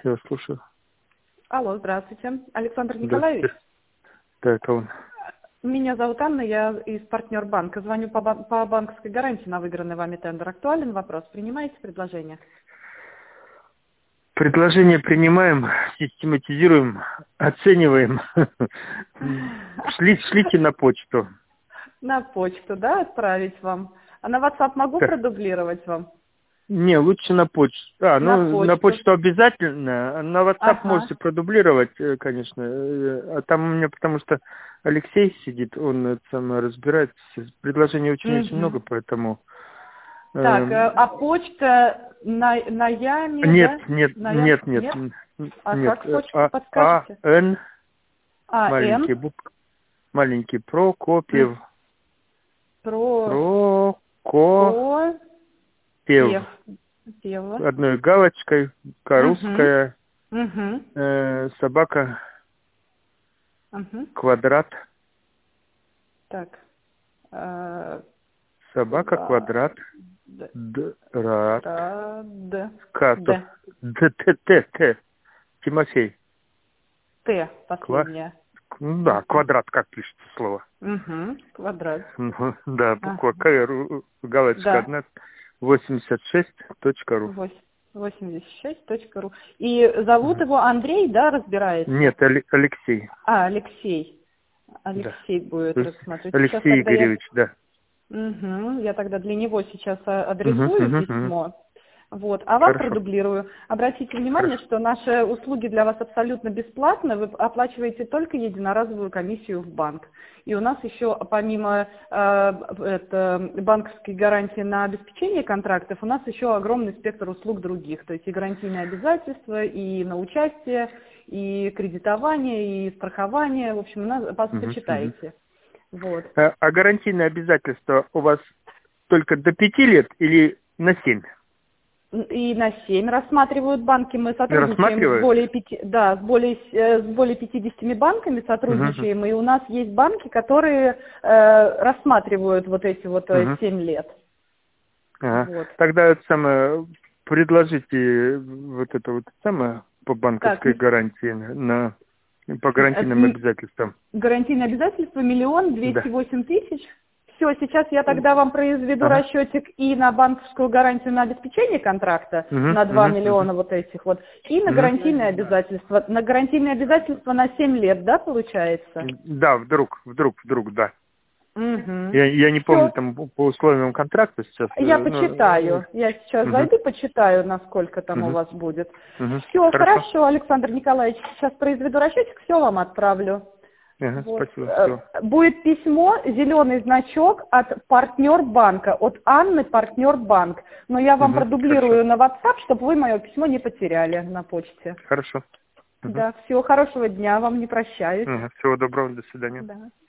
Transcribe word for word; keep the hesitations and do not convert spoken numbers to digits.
Я слушаю. Алло, здравствуйте. Александр Николаевич? Здравствуйте. Да, это он. Меня зовут Анна, я из партнер банка. Звоню по, бан- по банковской гарантии на выигранный вами тендер. Актуален вопрос? Принимаете предложение? Предложение принимаем, систематизируем, оцениваем. Шли, шлите на почту. На почту, да, отправить вам? А на WhatsApp могу Так. продублировать вам? Не, лучше на почту. А, На ну, на почту. почту обязательно. На WhatsApp Ага. можете продублировать, э, конечно. Э, А там у меня, потому что Алексей сидит, он это самое разбирается. Предложений очень-очень Мгм. много, поэтому... Так, э, эм, а почта на, на Яме, Нет, да? нет, На Яме? нет, нет, Нет? н- А нет. как э, почту А, А, подскажете? Н, А, маленький Н, букв, маленький м, Прокопьев, про, Прокопьев, ко, пев, пева. одной галочкой, Угу. русская, Угу. э, собака, Угу. квадрат, Так. э, собака, Ква... квадрат, Д. драт, Ра... Д. Катов, Д. Д, Т, Т, Т, Тимофей, Т Ква, последняя. ну да, Угу. квадрат, как пишется слово. Угу. Квадрат. Ну, да, Ага. буква К, ру- галочка Да. одна, восемьдесят шесть точка ру. восемьдесят шесть точка ру. И зовут Мгм. его Андрей, да, разбирается? Нет, Али- Алексей, А, Алексей. да. Алексей будет То есть рассматривать. Сейчас Алексей тогда я... Игоревич, да. Угу. Я тогда для него сейчас а, Угу, адресую угу, угу. письмо. Вот. А вам Хорошо, продублирую. Обратите внимание, хорошо. что наши услуги для вас абсолютно бесплатны. Вы оплачиваете только единоразовую комиссию в банк. И у нас еще помимо э, это, банковской гарантии на обеспечение контрактов, у нас еще огромный спектр услуг других. То есть и гарантийные обязательства, и на участие, и кредитование, и страхование. В общем, у нас вас Угу, угу. почитаете. Вот. А, а гарантийные обязательства у вас только до пяти лет или на семь? И на семь рассматривают банки. Мы Не сотрудничаем с рассматривают? более пяти, да, с более с э, с более пятидесятью банками Угу, сотрудничаем, и у нас есть банки, которые э, рассматривают вот эти вот э, угу. семь лет. Ага. Вот. Тогда это самое, предложите вот это вот самое по Так, банковской м, гарантии на по э, гарантийным м, обязательствам. гарантийные обязательства миллион двести Да. восемь тысяч. Все, сейчас я тогда вам произведу Ага. расчетик и на банковскую гарантию на обеспечение контракта Угу, на два угу, угу. миллиона вот этих вот, и на Угу. гарантийные обязательства. На гарантийные обязательства на семь лет, да, получается? Да, вдруг, вдруг, вдруг, да. Угу. Я, я не помню Все, там по по условиям контракта сейчас. э, я Ну, почитаю. Я сейчас угу, зайду, почитаю, насколько там у угу, вас будет. угу. Все, Хорошо. хорошо, Александр Николаевич, сейчас произведу расчетик, все вам отправлю. Ага, Вот. спасибо, Э, все. Будет письмо, зеленый значок от партнер банка, от Анны партнер банк. Но я вам Угу, хорошо. продублирую на WhatsApp, чтобы вы мое письмо не потеряли на почте. Хорошо. Угу. Да, всего хорошего дня, вам не прощаюсь. Угу. Всего доброго, до свидания. Да.